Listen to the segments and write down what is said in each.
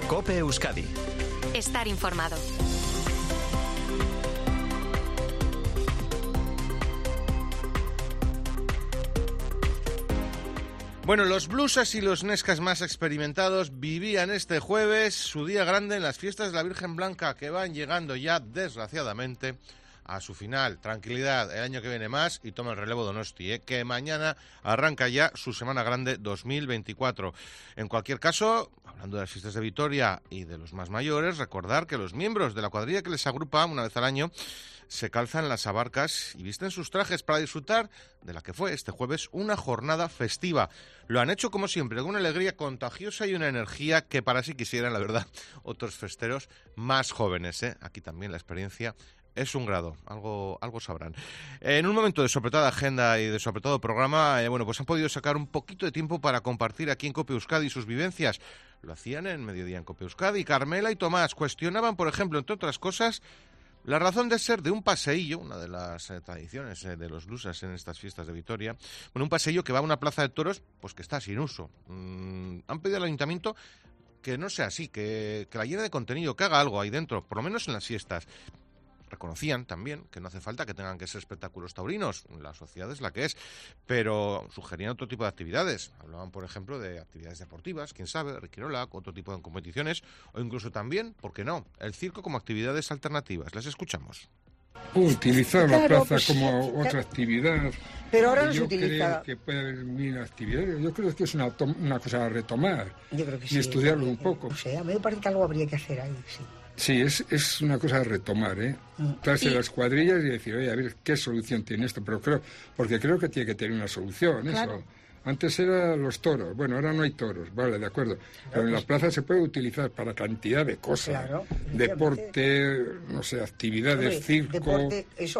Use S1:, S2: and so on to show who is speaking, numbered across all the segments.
S1: COPE Euskadi.
S2: Estar informado.
S3: Bueno, los blusas y los nescas más experimentados vivían este jueves su día grande en las fiestas de la Virgen Blanca, que van llegando ya, desgraciadamente, a su final. Tranquilidad, el año que viene más y toma el relevo Donosti, que mañana arranca ya su Semana Grande 2024. En cualquier caso, hablando de las fiestas de Vitoria y de los más mayores, recordar que los miembros de la cuadrilla que les agrupa una vez al año se calzan las abarcas y visten sus trajes para disfrutar de la que fue este jueves una jornada festiva. Lo han hecho, como siempre, con una alegría contagiosa y una energía que para sí quisieran, la verdad, otros festeros más jóvenes. Aquí también la experiencia es un grado, algo sabrán. En un momento de su apretada agenda y de su apretado programa, pues han podido sacar un poquito de tiempo para compartir aquí en COPE Euskadi sus vivencias. Lo hacían en Mediodía en COPE Euskadi. Carmela y Tomás cuestionaban, por ejemplo, entre otras cosas, la razón de ser de un paseillo, una de las tradiciones de los blusas en estas fiestas de Vitoria, un paseillo que va a una plaza de toros pues que está sin uso. Han pedido al ayuntamiento que no sea así, que la llene de contenido, que haga algo ahí dentro, por lo menos en las fiestas. Reconocían también que no hace falta que tengan que ser espectáculos taurinos, la sociedad es la que es, pero sugerían otro tipo de actividades. Hablaban, por ejemplo, de actividades deportivas, quién sabe, Riquirola, otro tipo de competiciones, o incluso también, ¿por qué no?, el circo como actividades alternativas. Les escuchamos.
S4: Utilizar la plaza como otra actividad.
S5: Pero ahora no se
S4: yo
S5: utiliza.
S4: Creo que puede haber mil actividades. Yo creo que es una cosa a retomar.
S5: Yo creo que
S4: y
S5: sí,
S4: estudiarlo un poco.
S5: No sé, a mí me parece que algo habría que hacer ahí, sí.
S4: Sí, es una cosa a retomar, traerse las cuadrillas y decir, oye, a ver, ¿qué solución tiene esto? Pero porque creo que tiene que tener una solución, claro. Eso. Antes eran los toros, bueno, ahora no hay toros, vale, de acuerdo. Pero en la plaza se puede utilizar para cantidad de cosas. Claro, deporte, no sé, actividades, circo.
S5: Deporte, eso,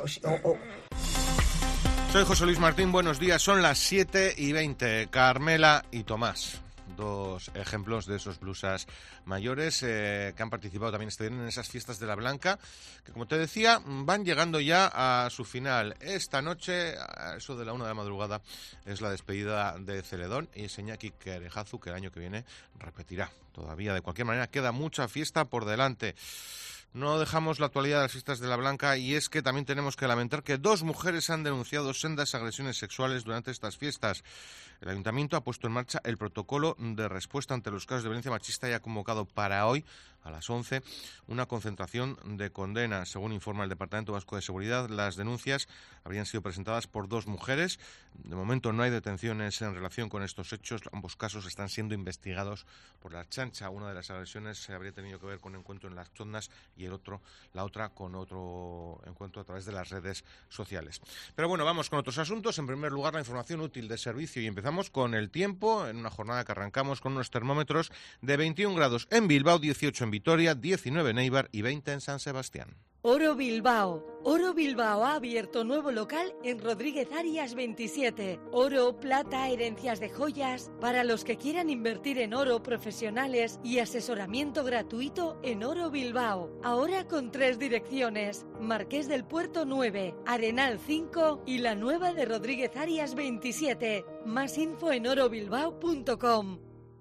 S3: Soy José Luis Martín, buenos días, son las 7:20, Carmela y Tomás. Dos ejemplos de esos blusas mayores que han participado también este año en esas fiestas de la Blanca, que como te decía, van llegando ya a su final. Esta noche, a eso de la 1 de la madrugada, es la despedida de Celedón y Iñaki Kerejazu, que el año que viene repetirá. Todavía, de cualquier manera, queda mucha fiesta por delante. No dejamos la actualidad de las fiestas de la Blanca y es que también tenemos que lamentar que 2 mujeres han denunciado sendas agresiones sexuales durante estas fiestas. El Ayuntamiento ha puesto en marcha el protocolo de respuesta ante los casos de violencia machista y ha convocado para hoy, a las 11, una concentración de condena. Según informa el Departamento Vasco de Seguridad, las denuncias habrían sido presentadas por 2 mujeres. De momento no hay detenciones en relación con estos hechos. Ambos casos están siendo investigados por la Ertzaintza. Una de las agresiones habría tenido que ver con un encuentro en las Chondas y la otra con otro encuentro a través de las redes sociales. Pero bueno, vamos con otros asuntos. En primer lugar, la información útil de servicio y empezamos con el tiempo, en una jornada que arrancamos con unos termómetros de 21 grados en Bilbao, 18 en Vitoria, 19 en Eibar y 20 en San Sebastián.
S6: Oro Bilbao. Oro Bilbao ha abierto nuevo local en Rodríguez Arias 27. Oro, plata, herencias de joyas. Para los que quieran invertir en oro, profesionales y asesoramiento gratuito en Oro Bilbao. Ahora con 3 direcciones. Marqués del Puerto 9, Arenal 5 y la nueva de Rodríguez Arias 27. Más info en orobilbao.com.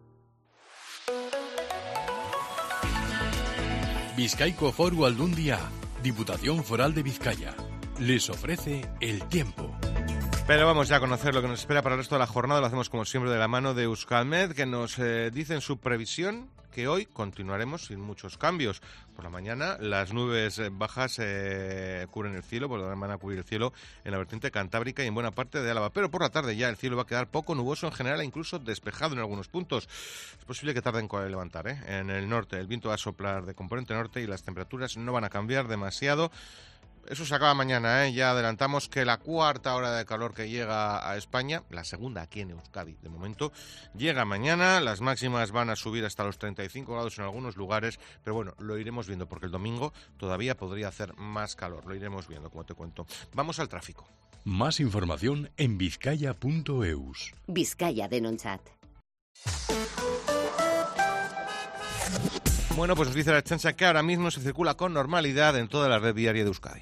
S1: Bizkaiko Foru Aldundia, Diputación Foral de Vizcaya, les ofrece el tiempo.
S3: Pero vamos ya a conocer lo que nos espera para el resto de la jornada. Lo hacemos como siempre de la mano de Euskalmet, que nos dice en su previsión que hoy continuaremos sin muchos cambios. Por la mañana las nubes bajas cubren el cielo, van a cubrir el cielo en la vertiente cantábrica y en buena parte de Álava. Pero por la tarde ya el cielo va a quedar poco nuboso en general e incluso despejado en algunos puntos. Es posible que tarden en levantar. En el norte el viento va a soplar de componente norte y las temperaturas no van a cambiar demasiado. Eso se acaba mañana, Ya adelantamos que la 4ª hora de calor que llega a España, la segunda aquí en Euskadi de momento, llega mañana. Las máximas van a subir hasta los 35 grados en algunos lugares, pero bueno, lo iremos viendo porque el domingo todavía podría hacer más calor. Lo iremos viendo, como te cuento. Vamos al tráfico.
S1: Más información en bizkaia.eus.
S7: Vizcaya Denontzat.
S3: Bueno, pues nos dice la Ertzaintza que ahora mismo se circula con normalidad en toda la red viaria de Euskadi.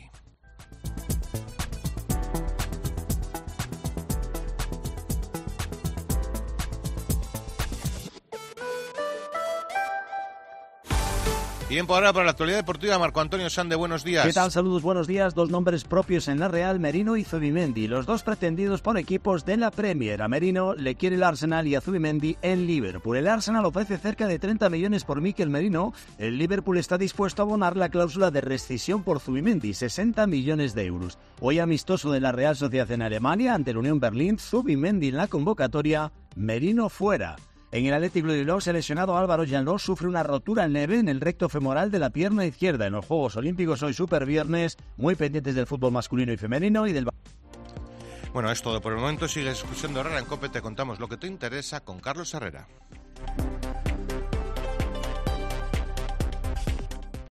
S3: Tiempo ahora para la actualidad deportiva. Marco Antonio Sande, buenos días.
S7: ¿Qué tal? Saludos, buenos días. Dos nombres propios en la Real, Merino y Zubimendi, los dos pretendidos por equipos de la Premier. A Merino le quiere el Arsenal y a Zubimendi en Liverpool. El Arsenal ofrece cerca de 30 millones por Mikel Merino. El Liverpool está dispuesto a abonar la cláusula de rescisión por Zubimendi, 60 millones de euros. Hoy amistoso de la Real Sociedad en Alemania ante la Unión Berlín, Zubimendi en la convocatoria, Merino fuera. En el Athletic Club de Bilbao, el lesionado Álvaro Llanlós sufre una rotura leve en el recto femoral de la pierna izquierda. En los Juegos Olímpicos hoy super viernes, muy pendientes del fútbol masculino y femenino y del...
S3: Bueno, es todo por el momento. Sigues escuchando Herrera en COPE. Te contamos lo que te interesa con Carlos Herrera.